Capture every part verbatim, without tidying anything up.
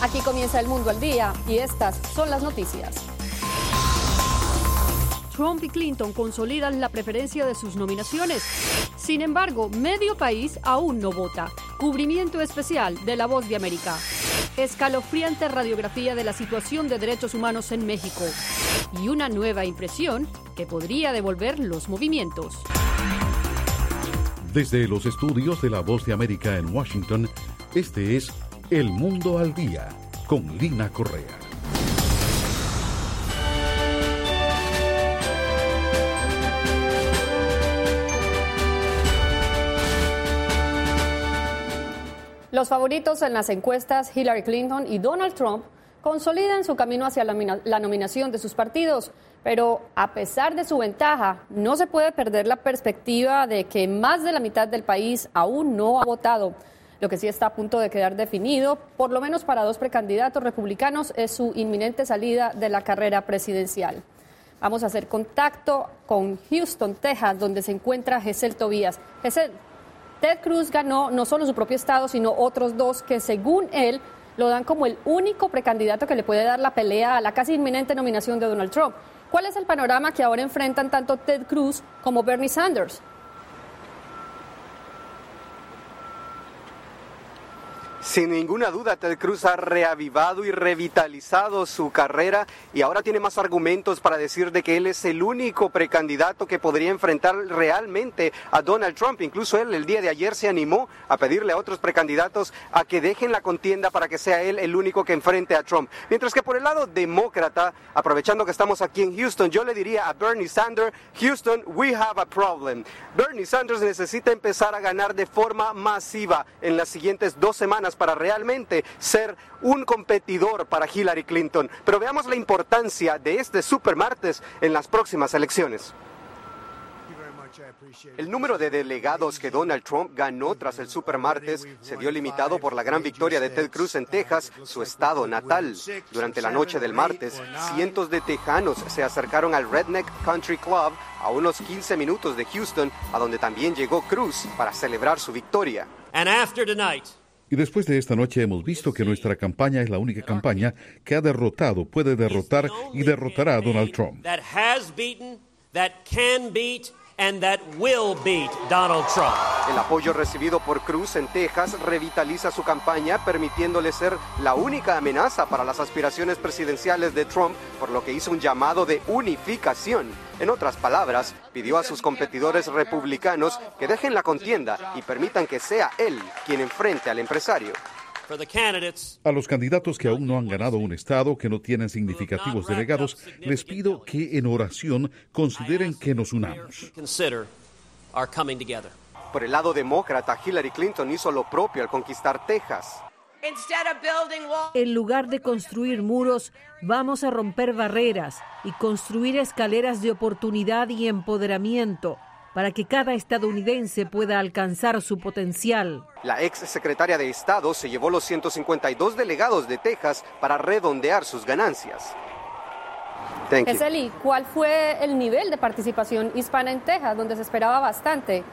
Aquí comienza El Mundo al Día y estas son las noticias. Trump y Clinton consolidan la preferencia de sus nominaciones. Sin embargo, medio país aún no vota. Cubrimiento especial de La Voz de América. Escalofriante radiografía de la situación de derechos humanos en México. Y una nueva impresión que podría devolver los movimientos. Desde los estudios de La Voz de América en Washington, este es El Mundo al Día con Lina Correa. Los favoritos en las encuestas, Hillary Clinton y Donald Trump, consolidan su camino hacia la, la nominación de sus partidos. Pero a pesar de su ventaja, no se puede perder la perspectiva de que más de la mitad del país aún no ha votado. Lo que sí está a punto de quedar definido, por lo menos para dos precandidatos republicanos, es su inminente salida de la carrera presidencial. Vamos a hacer contacto con Houston, Texas, donde se encuentra Gesell Tobías. Gesell, Ted Cruz ganó no solo su propio estado, sino otros dos que, según él, lo dan como el único precandidato que le puede dar la pelea a la casi inminente nominación de Donald Trump. ¿Cuál es el panorama que ahora enfrentan tanto Ted Cruz como Bernie Sanders? Sin ninguna duda, Ted Cruz ha reavivado y revitalizado su carrera y ahora tiene más argumentos para decir de que él es el único precandidato que podría enfrentar realmente a Donald Trump. Incluso él el día de ayer se animó a pedirle a otros precandidatos a que dejen la contienda para que sea él el único que enfrente a Trump. Mientras que por el lado demócrata, aprovechando que estamos aquí en Houston, yo le diría a Bernie Sanders, Houston, we have a problem. Bernie Sanders necesita empezar a ganar de forma masiva en las siguientes dos semanas para realmente ser un competidor para Hillary Clinton. Pero veamos la importancia de este supermartes en las próximas elecciones. El número de delegados que Donald Trump ganó tras el supermartes se vio limitado por la gran victoria de Ted Cruz en Texas, su estado natal. Durante la noche del martes, cientos de tejanos se acercaron al Redneck Country Club a unos quince minutos de Houston, a donde también llegó Cruz para celebrar su victoria. And after tonight, Y después de esta noche hemos visto que nuestra campaña es la única campaña que ha derrotado, puede derrotar y derrotará a Donald Trump. that has beaten, that can beat, and that will beat Donald Trump. El apoyo recibido por Cruz en Texas revitaliza su campaña, permitiéndole ser la única amenaza para las aspiraciones presidenciales de Trump, por lo que hizo un llamado de unificación. En otras palabras, pidió a sus competidores republicanos que dejen la contienda y permitan que sea él quien enfrente al empresario. For the candidates, A los candidatos que aún no han ganado un estado, que no tienen significativos delegados, les pido que en oración consideren que nos unamos. consider our coming together. Por el lado demócrata, Hillary Clinton hizo lo propio al conquistar Texas. En lugar de construir muros, vamos a romper barreras y construir escaleras de oportunidad y empoderamiento para que cada estadounidense pueda alcanzar su potencial. La ex secretaria de Estado se llevó los ciento cincuenta y dos delegados de Texas para redondear sus ganancias. Thank you. Gesell, ¿cuál fue el nivel de participación hispana en Texas, donde se esperaba bastante?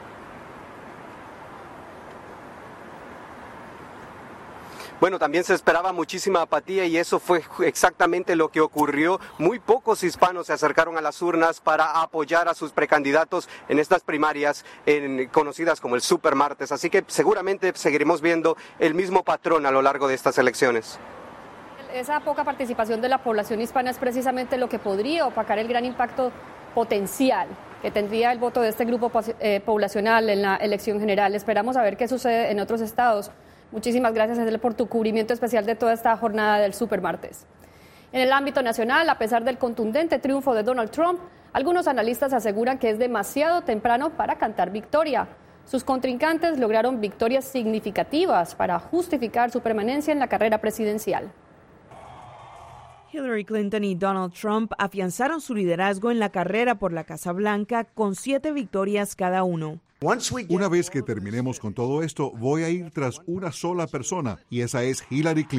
Bueno, también se esperaba muchísima apatía y eso fue exactamente lo que ocurrió. Muy pocos hispanos se acercaron a las urnas para apoyar a sus precandidatos en estas primarias en, conocidas como el supermartes. Así que seguramente seguiremos viendo el mismo patrón a lo largo de estas elecciones. Esa poca participación de la población hispana es precisamente lo que podría opacar el gran impacto potencial que tendría el voto de este grupo eh, poblacional en la elección general. Esperamos a ver qué sucede en otros estados. Muchísimas gracias, Gesell, por tu cubrimiento especial de toda esta jornada del supermartes. En el ámbito nacional, a pesar del contundente triunfo de Donald Trump, algunos analistas aseguran que es demasiado temprano para cantar victoria. Sus contrincantes lograron victorias significativas para justificar su permanencia en la carrera presidencial. Hillary Clinton y Donald Trump afianzaron su liderazgo en la carrera por la Casa Blanca con siete victorias cada uno. Una vez que terminemos con todo esto, voy a ir tras una sola persona, y esa es Hillary Clinton.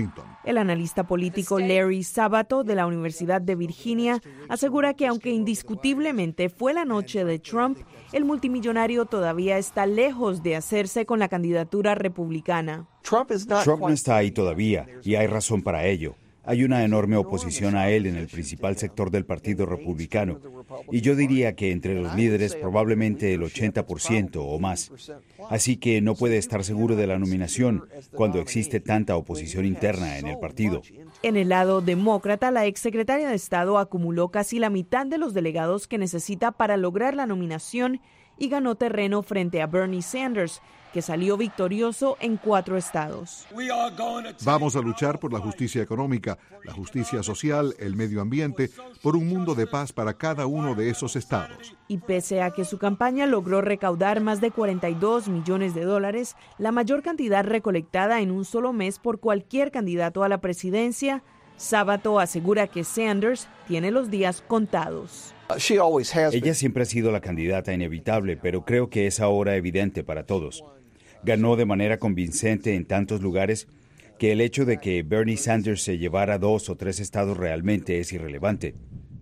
El analista político Larry Sabato de la Universidad de Virginia asegura que aunque indiscutiblemente fue la noche de Trump, el multimillonario todavía está lejos de hacerse con la candidatura republicana. Trump no está ahí todavía y hay razón para ello. Hay una enorme oposición a él en el principal sector del Partido Republicano. Y yo diría que entre los líderes probablemente el ochenta por ciento o más. Así que no puede estar seguro de la nominación cuando existe tanta oposición interna en el partido. En el lado demócrata, la exsecretaria de Estado acumuló casi la mitad de los delegados que necesita para lograr la nominación y ganó terreno frente a Bernie Sanders, que salió victorioso en cuatro estados. Vamos a luchar por la justicia económica, la justicia social, el medio ambiente, por un mundo de paz para cada uno de esos estados. Y pese a que su campaña logró recaudar más de cuarenta y dos millones de dólares, la mayor cantidad recolectada en un solo mes por cualquier candidato a la presidencia, Sabato asegura que Sanders tiene los días contados. Ella siempre ha sido la candidata inevitable, pero creo que es ahora evidente para todos. Ganó de manera convincente en tantos lugares que el hecho de que Bernie Sanders se llevara dos o tres estados realmente es irrelevante.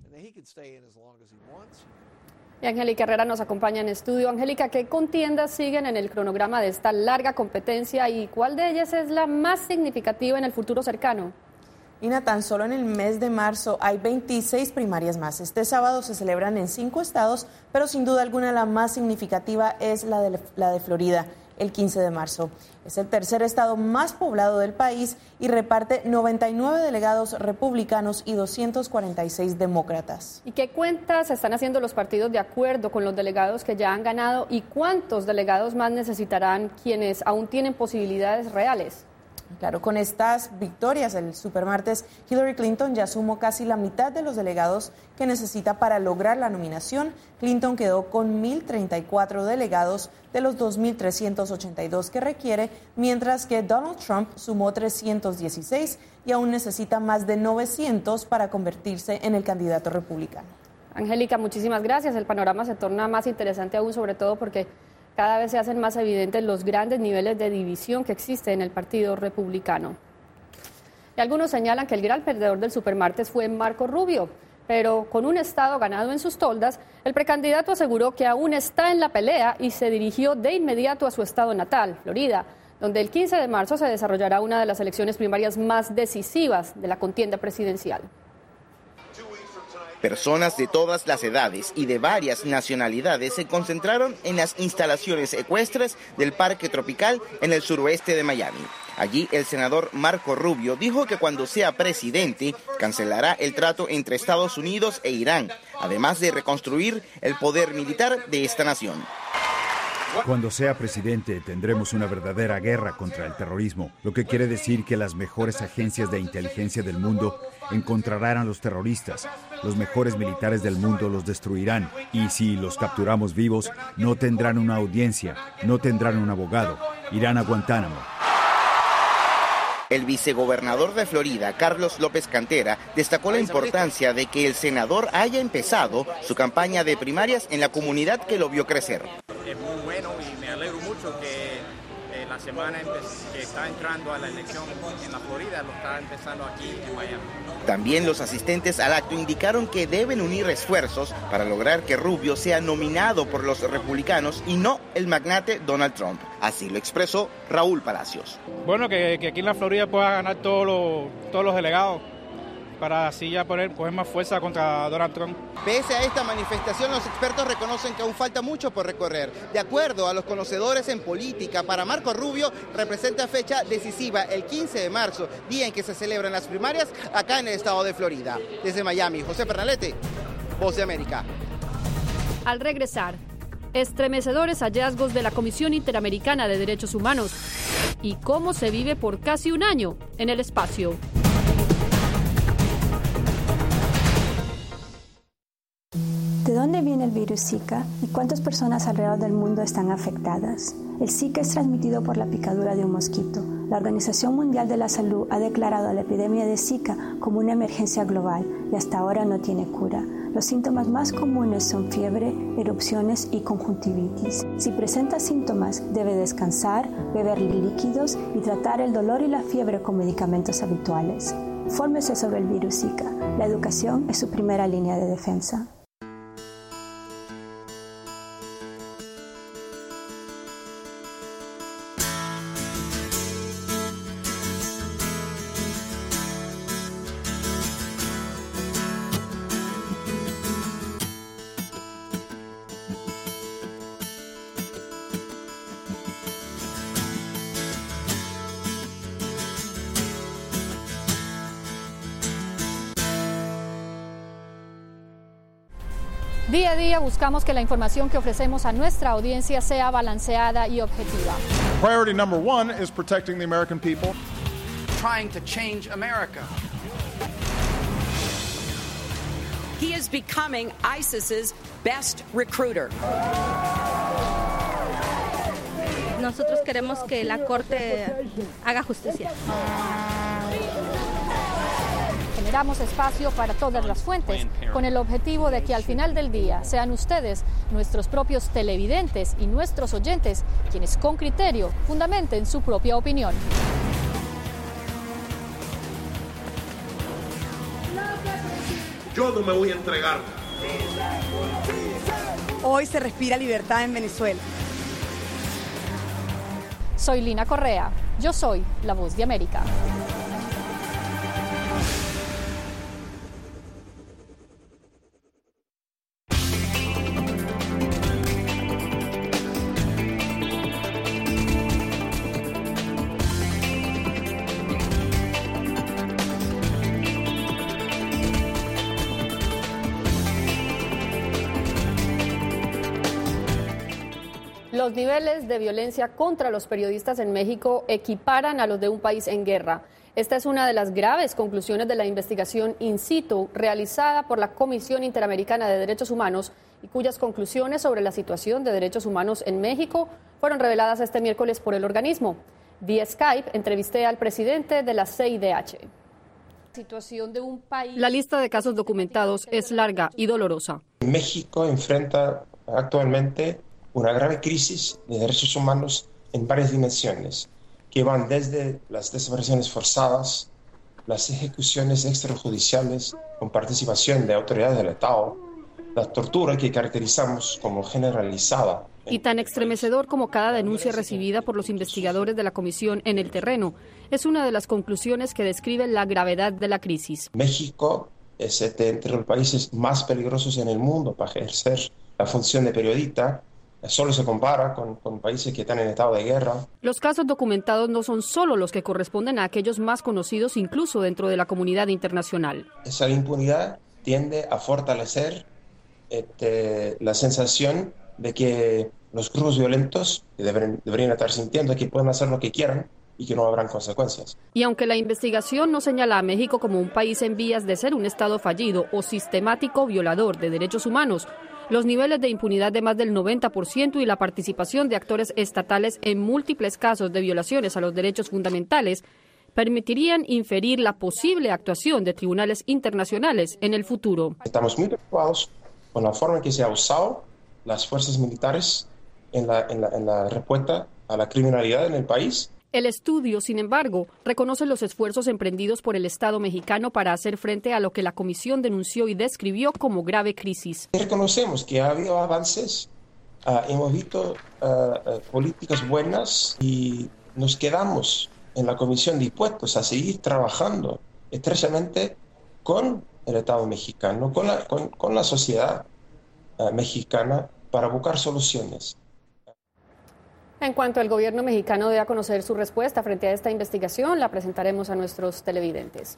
Y Angélica Herrera nos acompaña en estudio. Angélica, ¿qué contiendas siguen en el cronograma de esta larga competencia y cuál de ellas es la más significativa en el futuro cercano? Ina, tan solo en el mes de marzo hay veintiséis primarias más. Este sábado se celebran en cinco estados, pero sin duda alguna la más significativa es la de, la de Florida, el quince de marzo. Es el tercer estado más poblado del país y reparte noventa y nueve delegados republicanos y doscientos cuarenta y seis demócratas. ¿Y qué cuentas están haciendo los partidos de acuerdo con los delegados que ya han ganado y cuántos delegados más necesitarán quienes aún tienen posibilidades reales? Claro, con estas victorias el supermartes, Hillary Clinton ya sumó casi la mitad de los delegados que necesita para lograr la nominación. Clinton quedó con mil treinta y cuatro delegados de los dos mil trescientos ochenta y dos que requiere, mientras que Donald Trump sumó trescientos dieciséis y aún necesita más de novecientos para convertirse en el candidato republicano. Angélica, muchísimas gracias. El panorama se torna más interesante aún, sobre todo porque cada vez se hacen más evidentes los grandes niveles de división que existe en el Partido Republicano. Y algunos señalan que el gran perdedor del supermartes fue Marco Rubio, pero con un estado ganado en sus toldas, el precandidato aseguró que aún está en la pelea y se dirigió de inmediato a su estado natal, Florida, donde el quince de marzo se desarrollará una de las elecciones primarias más decisivas de la contienda presidencial. Personas de todas las edades y de varias nacionalidades se concentraron en las instalaciones ecuestres del Parque Tropical en el suroeste de Miami. Allí el senador Marco Rubio dijo que cuando sea presidente cancelará el trato entre Estados Unidos e Irán, además de reconstruir el poder militar de esta nación. Cuando sea presidente tendremos una verdadera guerra contra el terrorismo, lo que quiere decir que las mejores agencias de inteligencia del mundo encontrarán a los terroristas, los mejores militares del mundo los destruirán y si los capturamos vivos no tendrán una audiencia, no tendrán un abogado, irán a Guantánamo. El vicegobernador de Florida, Carlos López Cantera, destacó la importancia de que el senador haya empezado su campaña de primarias en la comunidad que lo vio crecer. Es muy bueno y me alegro mucho que eh, la semana que está entrando a la elección en la Florida lo está empezando aquí en Miami. También los asistentes al acto indicaron que deben unir esfuerzos para lograr que Rubio sea nominado por los republicanos y no el magnate Donald Trump. Así lo expresó Raúl Palacios. Bueno, que, que aquí en la Florida pueda ganar todos los, todos los delegados para así ya poner, coger más fuerza contra Donald Trump. Pese a esta manifestación, los expertos reconocen que aún falta mucho por recorrer. De acuerdo a los conocedores en política, para Marco Rubio representa fecha decisiva el quince de marzo, día en que se celebran las primarias acá en el estado de Florida. Desde Miami, José Pernalete, Voz de América. Al regresar, estremecedores hallazgos de la Comisión Interamericana de Derechos Humanos y cómo se vive por casi un año en el espacio. ¿De dónde viene el virus Zika y cuántas personas alrededor del mundo están afectadas? El Zika es transmitido por la picadura de un mosquito. La Organización Mundial de la Salud ha declarado la epidemia de Zika como una emergencia global y hasta ahora no tiene cura. Los síntomas más comunes son fiebre, erupciones y conjuntivitis. Si presenta síntomas, debe descansar, beber líquidos y tratar el dolor y la fiebre con medicamentos habituales. Fórmese sobre el virus Zika. La educación es su primera línea de defensa. Día a día buscamos que la información que ofrecemos a nuestra audiencia sea balanceada y objetiva. Priority number one is protecting the American people. Trying to change America. He is becoming ISIS's best recruiter. Nosotros queremos que la Corte haga justicia. Generamos espacio para todas las fuentes, con el objetivo de que al final del día sean ustedes, nuestros propios televidentes y nuestros oyentes, quienes con criterio fundamenten su propia opinión. Yo no me voy a entregar. Hoy se respira libertad en Venezuela. Soy Lina Correa. Yo soy la Voz de América. Los niveles de violencia contra los periodistas en México equiparan a los de un país en guerra. Esta es una de las graves conclusiones de la investigación in situ realizada por la Comisión Interamericana de Derechos Humanos y cuyas conclusiones sobre la situación de derechos humanos en México fueron reveladas este miércoles por el organismo. Vía Skype entrevisté al presidente de la C I D H. Situación de un país. La lista de casos documentados es larga y dolorosa. México enfrenta actualmente una grave crisis de derechos humanos en varias dimensiones, que van desde las desapariciones forzadas, las ejecuciones extrajudiciales con participación de autoridades del Estado, la tortura que caracterizamos como generalizada. Y tan estremecedor como cada denuncia recibida por los investigadores de la comisión en el terreno, es una de las conclusiones que describe la gravedad de la crisis. México es entre los países más peligrosos en el mundo para ejercer la función de periodista. Solo se compara con, con países que están en estado de guerra. Los casos documentados no son solo los que corresponden a aquellos más conocidos incluso dentro de la comunidad internacional. Esa impunidad tiende a fortalecer este, la sensación de que los grupos violentos que deben, deberían estar sintiendo que pueden hacer lo que quieran y que no habrán consecuencias. Y aunque la investigación no señala a México como un país en vías de ser un Estado fallido o sistemático violador de derechos humanos, los niveles de impunidad de más del noventa por ciento y la participación de actores estatales en múltiples casos de violaciones a los derechos fundamentales permitirían inferir la posible actuación de tribunales internacionales en el futuro. Estamos muy preocupados con la forma en que se ha usado las fuerzas militares en la, en la, en la respuesta a la criminalidad en el país. El estudio, sin embargo, reconoce los esfuerzos emprendidos por el Estado mexicano para hacer frente a lo que la comisión denunció y describió como grave crisis. Reconocemos que ha habido avances, uh, hemos visto uh, uh, políticas buenas y nos quedamos en la comisión dispuestos a seguir trabajando estrechamente con el Estado mexicano, con la, con, con la sociedad uh, mexicana para buscar soluciones. En cuanto el gobierno mexicano dé a conocer su respuesta frente a esta investigación, la presentaremos a nuestros televidentes.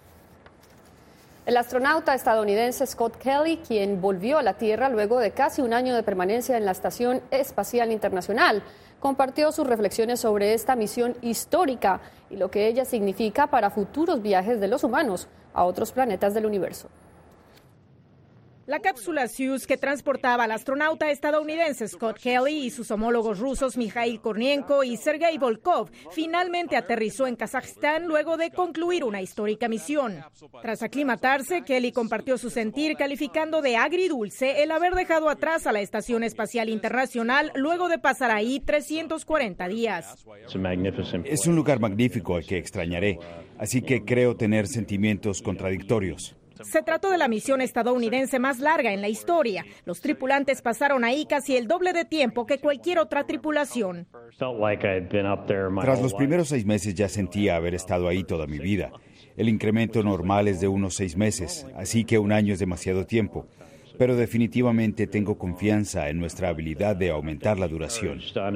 El astronauta estadounidense Scott Kelly, quien volvió a la Tierra luego de casi un año de permanencia en la Estación Espacial Internacional, compartió sus reflexiones sobre esta misión histórica y lo que ella significa para futuros viajes de los humanos a otros planetas del universo. La cápsula Soyuz que transportaba al astronauta estadounidense Scott Kelly y sus homólogos rusos Mikhail Kornienko y Sergei Volkov finalmente aterrizó en Kazajstán luego de concluir una histórica misión. Tras aclimatarse, Kelly compartió su sentir calificando de agridulce el haber dejado atrás a la Estación Espacial Internacional luego de pasar ahí trescientos cuarenta días. Es un lugar magnífico al que extrañaré, así que creo tener sentimientos contradictorios. Se trató de la misión estadounidense más larga en la historia. Los tripulantes pasaron ahí casi el doble de tiempo que cualquier otra tripulación. Tras los primeros seis meses ya sentía haber estado ahí toda mi vida. El incremento normal es de unos seis meses, así que un año es demasiado tiempo. Pero definitivamente tengo confianza en nuestra habilidad de aumentar la duración.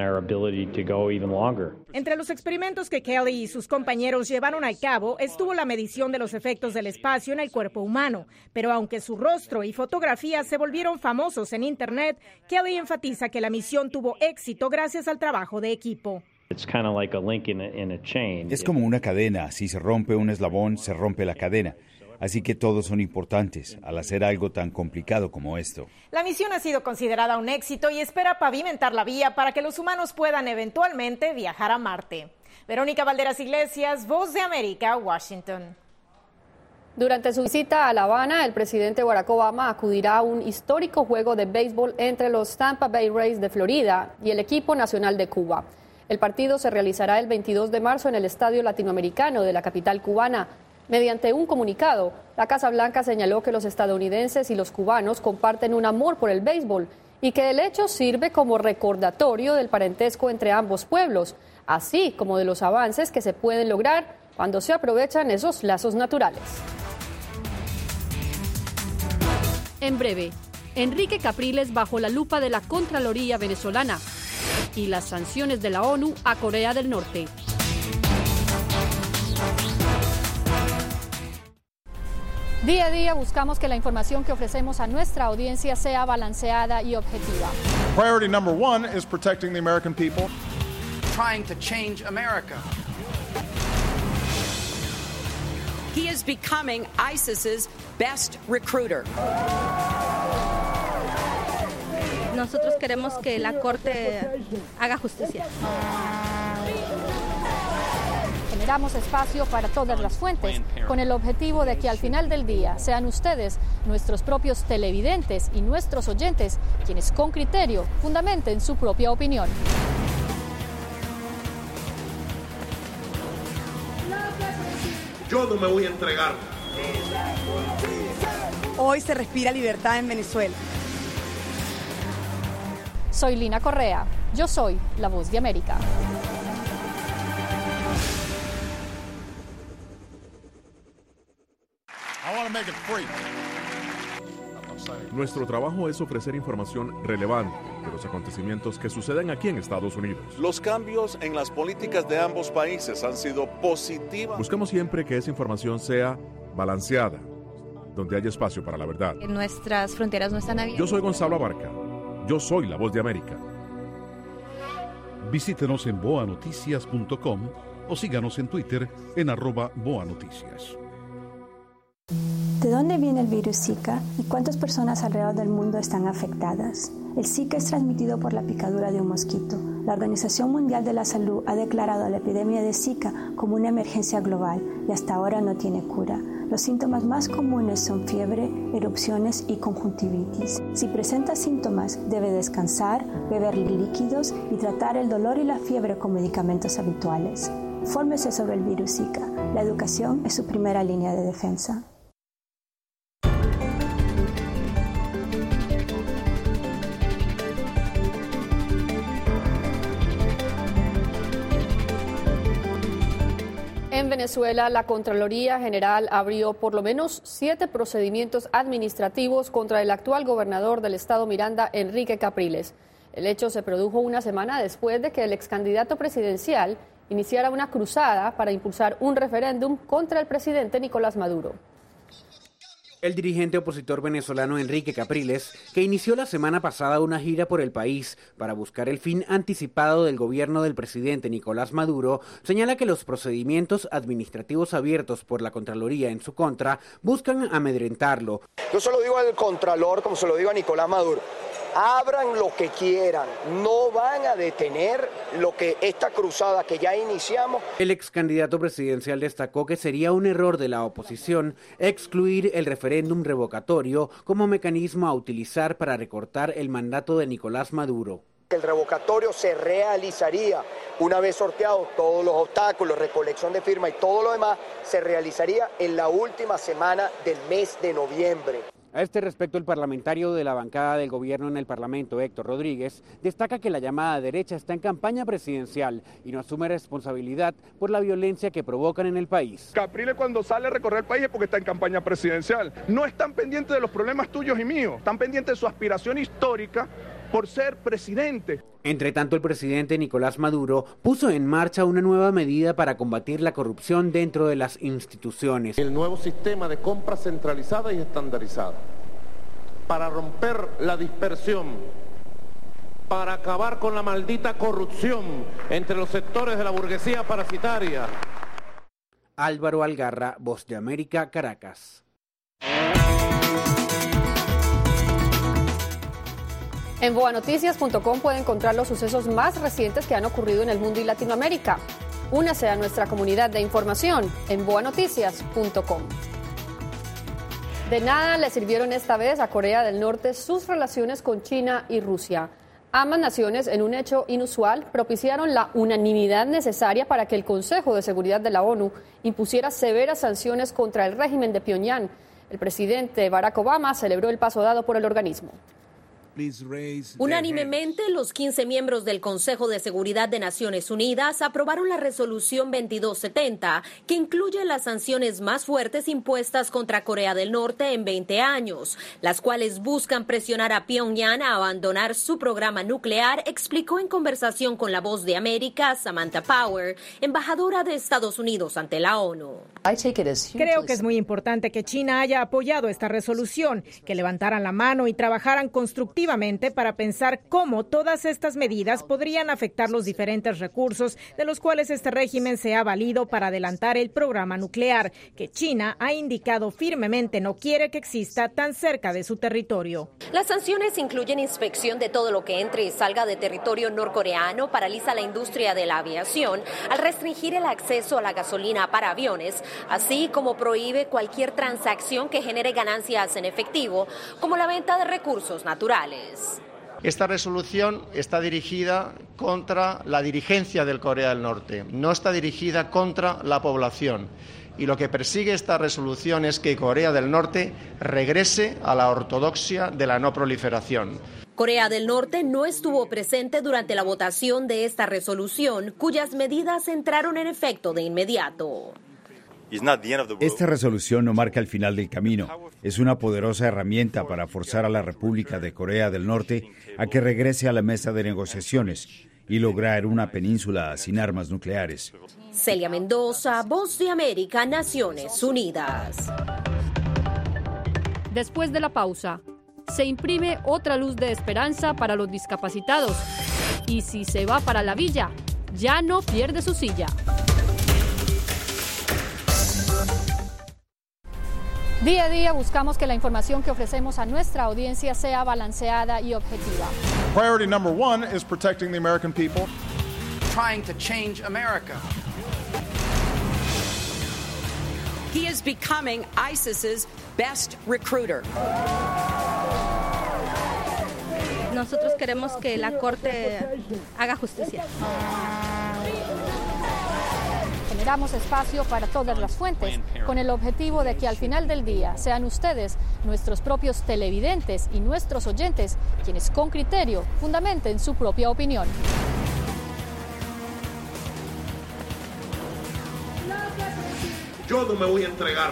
Entre los experimentos que Kelly y sus compañeros llevaron a cabo estuvo la medición de los efectos del espacio en el cuerpo humano. Pero aunque su rostro y fotografías se volvieron famosos en Internet, Kelly enfatiza que la misión tuvo éxito gracias al trabajo de equipo. Es como una cadena. Si se rompe un eslabón, se rompe la cadena. Así que todos son importantes al hacer algo tan complicado como esto. La misión ha sido considerada un éxito y espera pavimentar la vía para que los humanos puedan eventualmente viajar a Marte. Verónica Valderas Iglesias, Voz de América, Washington. Durante su visita a La Habana, el presidente Barack Obama acudirá a un histórico juego de béisbol entre los Tampa Bay Rays de Florida y el equipo nacional de Cuba. El partido se realizará el veintidós de marzo en el Estadio Latinoamericano de la capital cubana. Mediante un comunicado, la Casa Blanca señaló que los estadounidenses y los cubanos comparten un amor por el béisbol y que el hecho sirve como recordatorio del parentesco entre ambos pueblos, así como de los avances que se pueden lograr cuando se aprovechan esos lazos naturales. En breve, Enrique Capriles bajo la lupa de la Contraloría venezolana y las sanciones de la ONU a Corea del Norte. Día a día buscamos que la información que ofrecemos a nuestra audiencia sea balanceada y objetiva. Priority number one is protecting the American people. Trying to change America. He is becoming ISIS's best recruiter. Nosotros queremos que la Corte haga justicia. Generamos espacio para todas las fuentes, con el objetivo de que al final del día sean ustedes, nuestros propios televidentes y nuestros oyentes, quienes con criterio fundamenten su propia opinión. Yo no me voy a entregar. Hoy se respira libertad en Venezuela. Soy Lina Correa. Yo soy la Voz de América. Nuestro trabajo es ofrecer información relevante de los acontecimientos que suceden aquí en Estados Unidos. Los cambios en las políticas de ambos países han sido positivos. Buscamos siempre que esa información sea balanceada, donde haya espacio para la verdad. Nuestras fronteras no están abiertas. Yo soy Gonzalo Abarca. Yo soy la Voz de América. Visítenos en boa noticias punto com o síganos en Twitter en arroba boanoticias. ¿De dónde viene el virus Zika y cuántas personas alrededor del mundo están afectadas? El Zika es transmitido por la picadura de un mosquito. La Organización Mundial de la Salud ha declarado la epidemia de Zika como una emergencia global y hasta ahora no tiene cura. Los síntomas más comunes son fiebre, erupciones y conjuntivitis. Si presenta síntomas, debe descansar, beber líquidos y tratar el dolor y la fiebre con medicamentos habituales. Fórmese sobre el virus Zika. La educación es su primera línea de defensa. En Venezuela, la Contraloría General abrió por lo menos siete procedimientos administrativos contra el actual gobernador del estado Miranda, Enrique Capriles. El hecho se produjo una semana después de que el ex candidato presidencial iniciara una cruzada para impulsar un referéndum contra el presidente Nicolás Maduro. El dirigente opositor venezolano Enrique Capriles, que inició la semana pasada una gira por el país para buscar el fin anticipado del gobierno del presidente Nicolás Maduro, señala que los procedimientos administrativos abiertos por la Contraloría en su contra buscan amedrentarlo. Yo se lo digo al Contralor, como se lo digo a Nicolás Maduro. Abran lo que quieran, no van a detener lo que esta cruzada que ya iniciamos. El ex candidato presidencial destacó que sería un error de la oposición excluir el referéndum revocatorio como mecanismo a utilizar para recortar el mandato de Nicolás Maduro. El revocatorio se realizaría una vez sorteados todos los obstáculos, recolección de firmas y todo lo demás, se realizaría en la última semana del mes de noviembre. A este respecto, el parlamentario de la bancada del gobierno en el Parlamento, Héctor Rodríguez, destaca que la llamada derecha está en campaña presidencial y no asume responsabilidad por la violencia que provocan en el país. Capriles cuando sale a recorrer el país es porque está en campaña presidencial. No están pendientes de los problemas tuyos y míos, están pendientes de su aspiración histórica por ser presidente. Entre tanto, el presidente Nicolás Maduro puso en marcha una nueva medida para combatir la corrupción dentro de las instituciones. El nuevo sistema de compra centralizada y estandarizada, para romper la dispersión, para acabar con la maldita corrupción entre los sectores de la burguesía parasitaria. Álvaro Algarra, Voz de América, Caracas. En boa noticias punto com puede encontrar los sucesos más recientes que han ocurrido en el mundo y Latinoamérica. Únase a nuestra comunidad de información en boa noticias punto com. De nada le sirvieron esta vez a Corea del Norte sus relaciones con China y Rusia. Ambas naciones, en un hecho inusual, propiciaron la unanimidad necesaria para que el Consejo de Seguridad de la ONU impusiera severas sanciones contra el régimen de Pyongyang. El presidente Barack Obama celebró el paso dado por el organismo. Unánimemente, los quince miembros del Consejo de Seguridad de Naciones Unidas aprobaron la resolución veintidós setenta, que incluye las sanciones más fuertes impuestas contra Corea del Norte en veinte años, las cuales buscan presionar a Pyongyang a abandonar su programa nuclear, explicó en conversación con La Voz de América Samantha Power, embajadora de Estados Unidos ante la ONU. Creo que es muy importante que China haya apoyado esta resolución, que levantaran la mano y trabajaran constructivamente para pensar cómo todas estas medidas podrían afectar los diferentes recursos de los cuales este régimen se ha valido para adelantar el programa nuclear, que China ha indicado firmemente no quiere que exista tan cerca de su territorio. Las sanciones incluyen inspección de todo lo que entre y salga de territorio norcoreano, paraliza la industria de la aviación al restringir el acceso a la gasolina para aviones, así como prohíbe cualquier transacción que genere ganancias en efectivo, como la venta de recursos naturales. Esta resolución está dirigida contra la dirigencia del Corea del Norte, no está dirigida contra la población. Y lo que persigue esta resolución es que Corea del Norte regrese a la ortodoxia de la no proliferación. Corea del Norte no estuvo presente durante la votación de esta resolución, cuyas medidas entraron en efecto de inmediato. Esta resolución no marca el final del camino. Es una poderosa herramienta para forzar a la República de Corea del Norte a que regrese a la mesa de negociaciones y lograr una península sin armas nucleares. Celia Mendoza, Voz de América, Naciones Unidas. Después de la pausa, se imprime otra luz de esperanza para los discapacitados. Y si se va para la villa, ya no pierde su silla. Día a día buscamos que la información que ofrecemos a nuestra audiencia sea balanceada y objetiva. Priority number one is protecting the American people. Trying to change America. He is becoming ISIS's best recruiter. Nosotros queremos que la Corte haga justicia. Generamos espacio para todas las fuentes, con el objetivo de que al final del día sean ustedes, nuestros propios televidentes y nuestros oyentes, quienes con criterio fundamenten su propia opinión. Yo no me voy a entregar.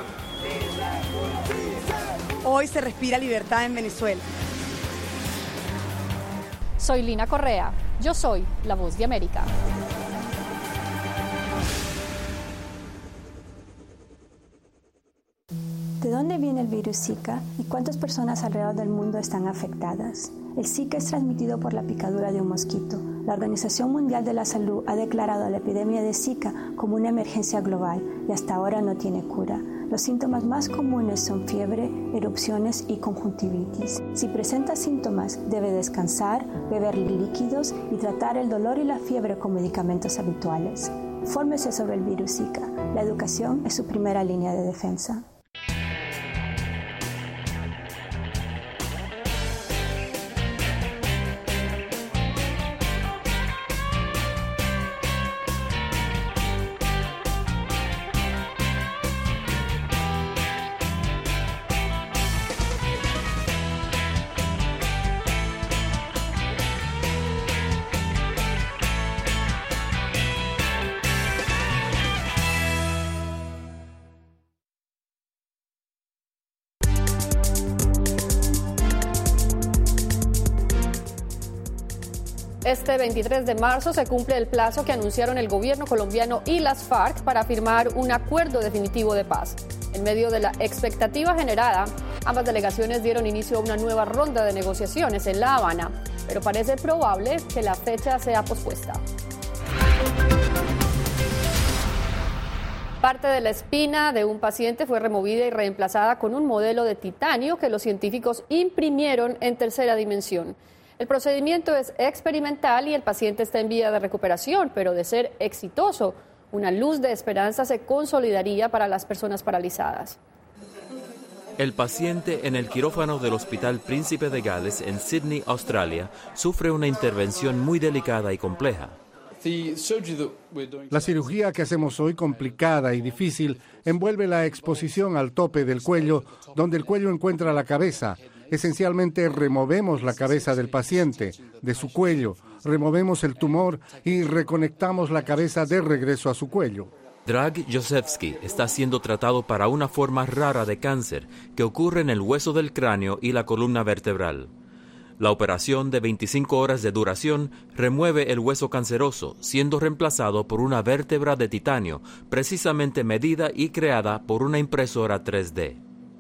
Hoy se respira libertad en Venezuela. Soy Lina Correa. Yo soy La Voz de América. ¿De dónde viene el virus Zika y cuántas personas alrededor del mundo están afectadas? El Zika es transmitido por la picadura de un mosquito. La Organización Mundial de la Salud ha declarado la epidemia de Zika como una emergencia global y hasta ahora no tiene cura. Los síntomas más comunes son fiebre, erupciones y conjuntivitis. Si presenta síntomas, debe descansar, beber líquidos y tratar el dolor y la fiebre con medicamentos habituales. Fórmese sobre el virus Zika. La educación es su primera línea de defensa. Este veintitrés de marzo se cumple el plazo que anunciaron el gobierno colombiano y las FARC para firmar un acuerdo definitivo de paz. En medio de la expectativa generada, ambas delegaciones dieron inicio a una nueva ronda de negociaciones en La Habana, pero parece probable que la fecha sea pospuesta. Parte de la espina de un paciente fue removida y reemplazada con un modelo de titanio que los científicos imprimieron en tercera dimensión. El procedimiento es experimental y el paciente está en vía de recuperación, pero de ser exitoso, una luz de esperanza se consolidaría para las personas paralizadas. El paciente en el quirófano del Hospital Príncipe de Gales en Sydney, Australia, sufre una intervención muy delicada y compleja. La cirugía que hacemos hoy, complicada y difícil, envuelve la exposición al tope del cuello, donde el cuello encuentra la cabeza. Esencialmente removemos la cabeza del paciente, de su cuello, removemos el tumor y reconectamos la cabeza de regreso a su cuello. Drag Josefsky está siendo tratado para una forma rara de cáncer que ocurre en el hueso del cráneo y la columna vertebral. La operación de veinticinco horas de duración remueve el hueso canceroso, siendo reemplazado por una vértebra de titanio, precisamente medida y creada por una impresora tres D.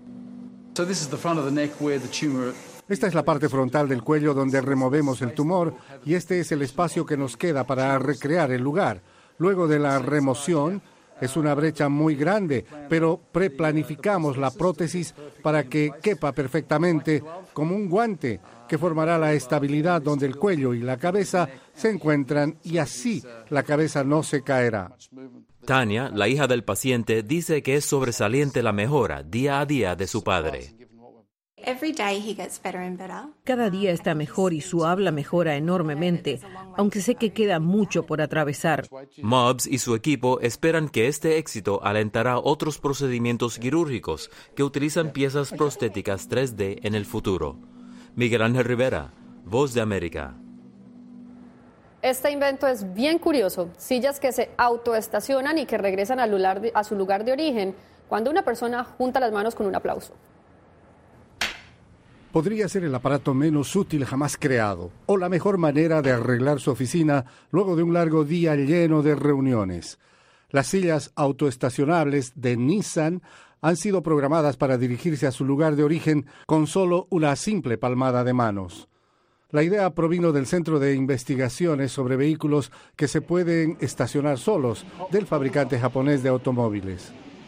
Esta es la parte frontal del cuello donde removemos el tumor y este es el espacio que nos queda para recrear el lugar. Luego de la remoción, es una brecha muy grande, pero preplanificamos la prótesis para que quepa perfectamente como un guante que formará la estabilidad donde el cuello y la cabeza se encuentran y así la cabeza no se caerá. Tania, la hija del paciente, dice que es sobresaliente la mejora día a día de su padre. Cada día está mejor y su habla mejora enormemente, aunque sé que queda mucho por atravesar. Mobbs y su equipo esperan que este éxito alentará otros procedimientos quirúrgicos que utilizan piezas prostéticas tres D en el futuro. Miguel Ángel Rivera, Voz de América. Este invento es bien curioso. Sillas que se autoestacionan y que regresan a, lugar de, a su lugar de origen cuando una persona junta las manos con un aplauso. Podría ser el aparato menos útil jamás creado, o la mejor manera de arreglar su oficina luego de un largo día lleno de reuniones. Las sillas autoestacionables de Nissan han sido programadas para dirigirse a su lugar de origen con solo una simple palmada de manos. La idea provino del Centro de Investigaciones sobre Vehículos que se pueden estacionar solos del fabricante japonés de automóviles.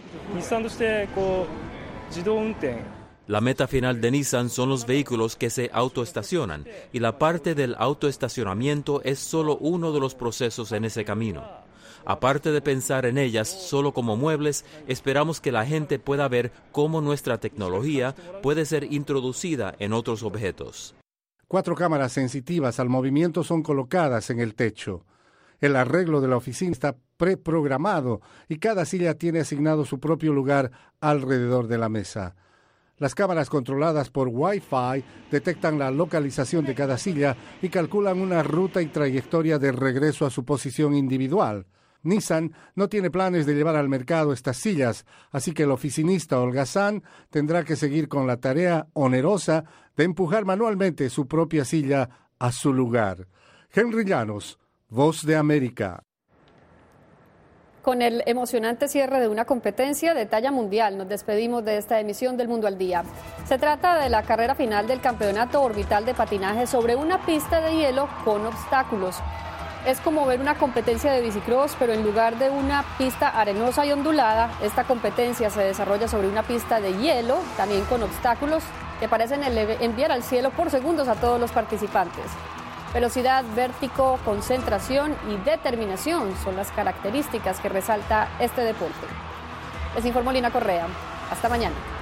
La meta final de Nissan son los vehículos que se autoestacionan y la parte del autoestacionamiento es solo uno de los procesos en ese camino. Aparte de pensar en ellas solo como muebles, esperamos que la gente pueda ver cómo nuestra tecnología puede ser introducida en otros objetos. Cuatro cámaras sensitivas al movimiento son colocadas en el techo. El arreglo de la oficina está preprogramado y cada silla tiene asignado su propio lugar alrededor de la mesa. Las cámaras controladas por Wi-Fi detectan la localización de cada silla y calculan una ruta y trayectoria de regreso a su posición individual. Nissan no tiene planes de llevar al mercado estas sillas, así que el oficinista holgazán tendrá que seguir con la tarea onerosa de empujar manualmente su propia silla a su lugar. Henry Llanos, Voz de América. con el emocionante cierre de una competencia de talla mundial. Nos despedimos de esta emisión del Mundo al Día. Se trata de la carrera final del Campeonato Orbital de Patinaje sobre una pista de hielo con obstáculos. Es como ver una competencia de bicicross, pero en lugar de una pista arenosa y ondulada, esta competencia se desarrolla sobre una pista de hielo, también con obstáculos, que parecen enviar al cielo por segundos a todos los participantes. Velocidad, vértigo, concentración y determinación son las características que resalta este deporte. Les informó Lina Correa. Hasta mañana.